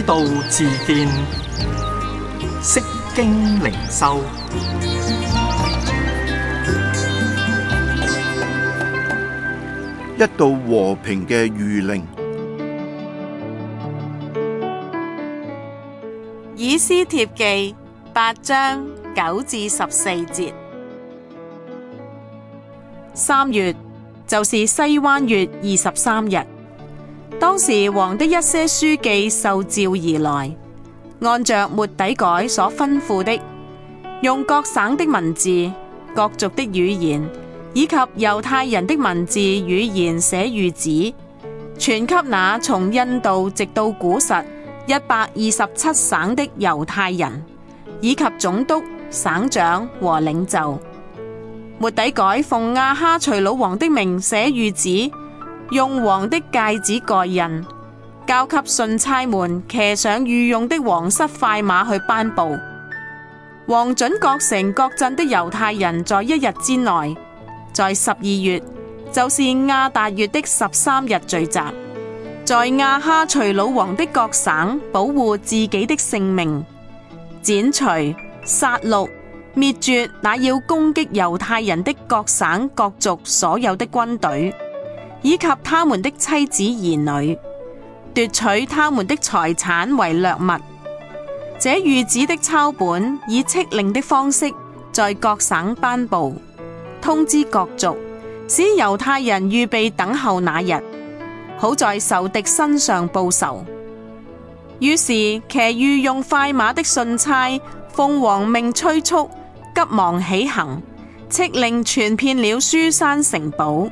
道自見，釋經靈修， 一道和平嘅諭令。 以斯帖記8章9至14節。3月，就是西灣月23日，當時王的一些書記受召而來，按着末底改所吩咐的，用各省的文字、各族的語言以及猶太人的文字語言寫諭旨，傳給那從印度直到古實127省的猶太人，以及總督、省長和領袖。末底改奉亞哈隨魯王的名寫諭旨，用王的戒指蓋印，交給信差們騎上御用的皇室快馬去頒布。王准各城各鎮的猶太人在1日之內，在12月，就是亞達月的13日聚集，在亞哈隨魯王的各省保護自己的性命，剪除、殺戮、滅絕那要攻擊猶太人的各省各族所有的軍隊，以及他們的妻子兒女，奪取他們的財產為掠物。這諭旨的抄本以敕令的方式在各省頒布，通知各族，使猶太人預備等候那日，好在仇敵身上報仇。於是騎御用快馬的信差奉王命催促，急忙起行，敕令傳遍了書珊城堡。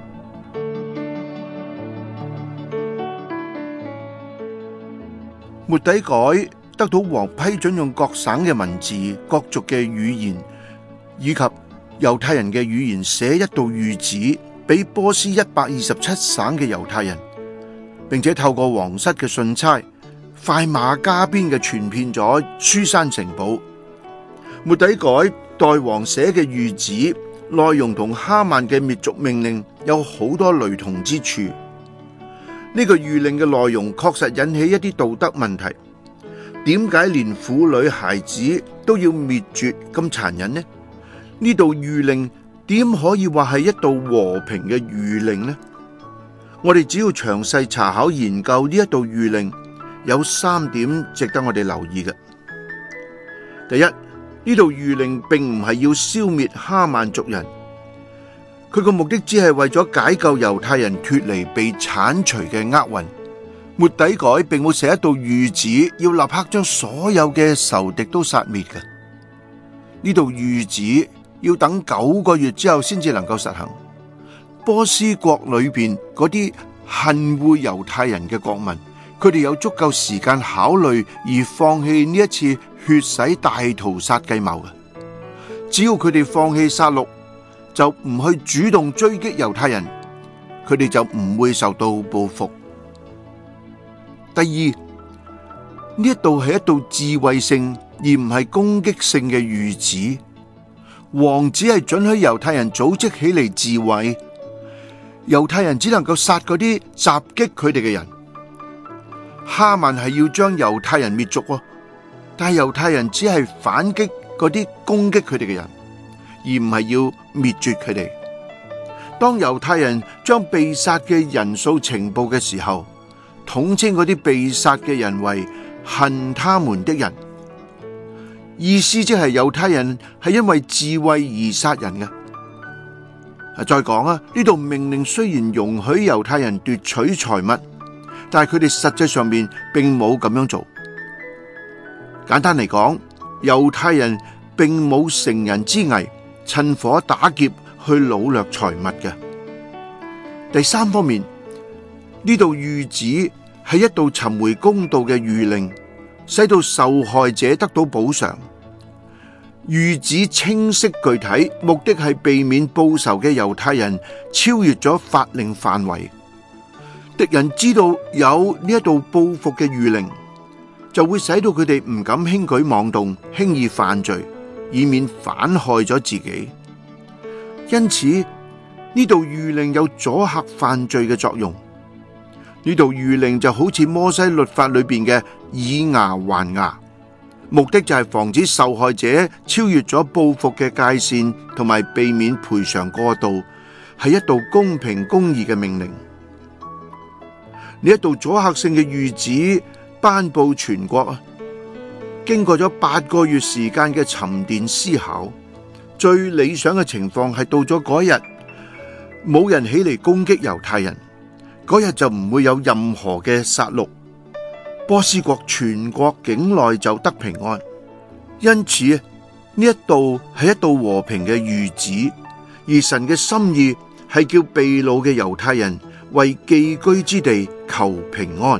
末底改得到王批准，用各省嘅文字、各族嘅語言以及猶太人嘅語言寫一道諭旨，俾波斯127省嘅猶太人，並且透過皇室嘅信差快馬加鞭嘅傳遍咗書珊城堡。末底改代王寫嘅諭旨內容同哈曼嘅滅族命令有好多雷同之處。呢個諭令嘅內容確實引起一啲道德問題。點解連婦女孩子都要滅絕咁殘忍呢？呢道諭令點可以話係一道和平嘅諭令呢？我哋只要詳細查考研究呢一道諭令，有3點值得我哋留意嘅。第一，呢道諭令並唔係要消滅哈曼族人，佢個目的只係為咗解救猶太人脫離被鏟除嘅厄運。末底改並冇寫一道諭旨，要立刻將所有嘅仇敵都殺滅嘅。呢道諭旨要等9個月之後先至能夠實行。波斯國裏邊嗰啲恨惡猶太人嘅國民，佢哋有足夠時間考慮而放棄呢一次血洗大屠殺計謀嘅。只要佢哋放棄殺戮，就唔去主動追擊猶太人，佢哋就唔會受到報復。第二，呢一道係一道智慧性而唔係攻擊性嘅諭旨。王只係准許猶太人組織起嚟自衛，猶太人只能夠殺嗰啲襲擊佢哋嘅人。哈曼係要將猶太人滅族，但係猶太人只係反擊嗰啲攻擊佢哋嘅人，而唔係要滅絕佢哋。當猶太人將被殺嘅人數呈報嘅時候，統稱嗰啲被殺嘅人為恨他們的人，意思即係猶太人係因為智慧而殺人嘅。再講啊，呢度命令雖然容許猶太人奪取財物，但係佢哋實際上面並冇咁樣做。簡單嚟講，猶太人並冇乘人之危，趁火打劫去擄掠財物嘅。第三方面，呢道諭旨係一道尋回公道嘅諭令，使到受害者得到補償。諭旨清晰具體，目的係避免報仇嘅猶太人超越咗法令範圍。敵人知道有呢一道報復嘅諭令，就會使到佢哋唔敢輕舉妄動，輕易犯罪，以免反害咗自己。因此呢道諭令有阻嚇犯罪嘅作用。 呢度諭令就好似摩西律法裏邊嘅以牙還牙，目的就係防止受害者超越咗報復嘅界線，同埋避免賠償過度，係一道公平公義嘅命令。呢一道阻嚇性嘅諭旨頒布全國，經過咗8個月時間嘅沉澱思考，最理想嘅情況係到咗嗰日，冇人起嚟攻擊猶太人，嗰日就唔會有任何嘅殺戮，波斯國全國境內就得平安。因此呢一道係一道和平嘅諭旨，而神嘅心意係叫被擄嘅猶太人為寄居之地求平安。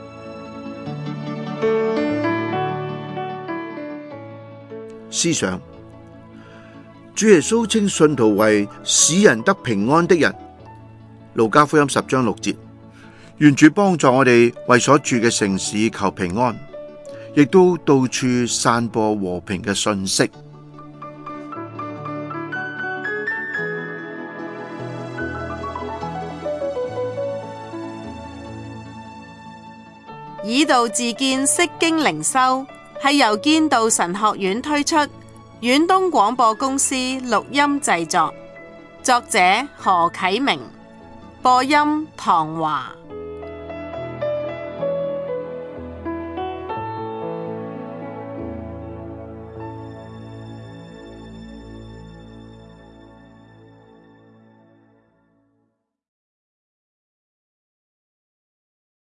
思想，主耶穌稱信徒為使人得平安的人，路加福音10章6節。願主幫助我哋為所住嘅城市求平安，亦都到處散播和平嘅信息。 以道自薦釋經靈修係由堅道神學院推出，遠東廣播公司錄音製作，作者何啟明，播音唐華。